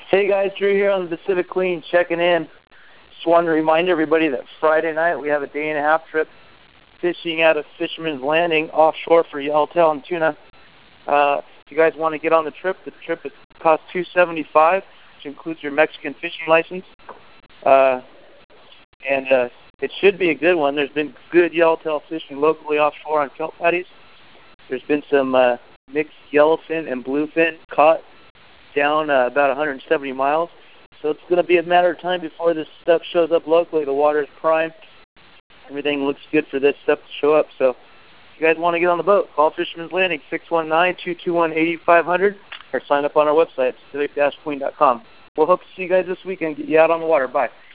Hey guys, Drew here on the Pacific Queen checking in. Just wanted to remind everybody that Friday night we have a day-and-a-half trip fishing out of Fisherman's Landing offshore for yellowtail and tuna. If you guys want to get on the trip it costs $275, which includes your Mexican fishing license. It should be a good one. There's been good yellowtail fishing locally offshore on kelp patties. There's been some mixed yellowfin and bluefin caught down about 170 miles. So it's going to be a matter of time before this stuff shows up locally. The water is prime. Everything looks good for this stuff to show up. So if you guys want to get on the boat, call Fisherman's Landing 619-221-8500 or sign up on our website, pacific-queen.com. We'll hope to see you guys this weekend. Get you out on the water. Bye.